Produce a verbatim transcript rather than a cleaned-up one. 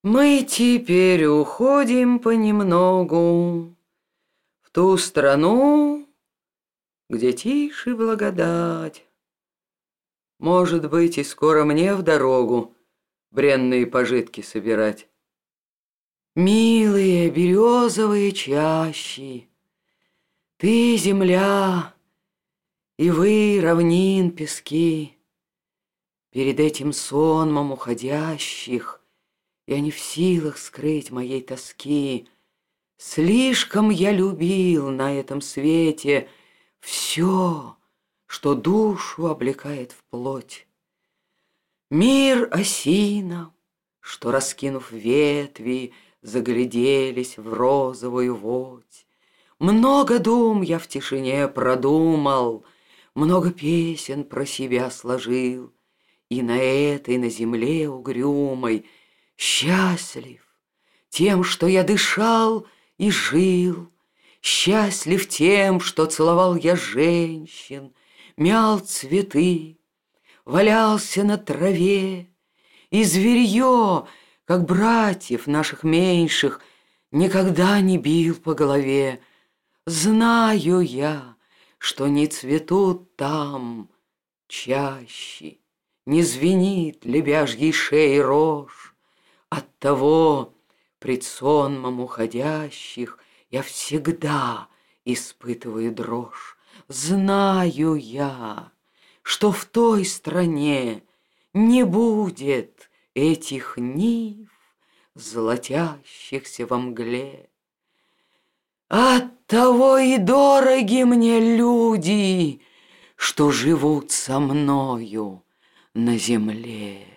Мы теперь уходим понемногу в ту страну, где тише благодать. Может быть, и скоро мне в дорогу бренные пожитки собирать. Милые березовые чащи, ты земля, и вы равнин пески. Перед этим сонмом уходящих я не в силах скрыть моей тоски. Слишком я любил на этом свете все, что душу облекает в плоть. Мир осина, что, раскинув ветви, загляделись в розовую водь. Много дум я в тишине продумал, много песен про себя сложил, и на этой, на земле угрюмой, счастлив тем, что я дышал и жил, счастлив тем, что целовал я женщин, мял цветы, валялся на траве, и зверье, как братьев наших меньших, никогда не бил по голове. Знаю я, что не цветут там чаще, не звенит лебяжьей шеи рожь. Оттого пред сонмом уходящих я всегда испытываю дрожь. Знаю я, что в той стране не будет этих нив, золотящихся во мгле. Оттого и дороги мне люди, что живут со мною на земле.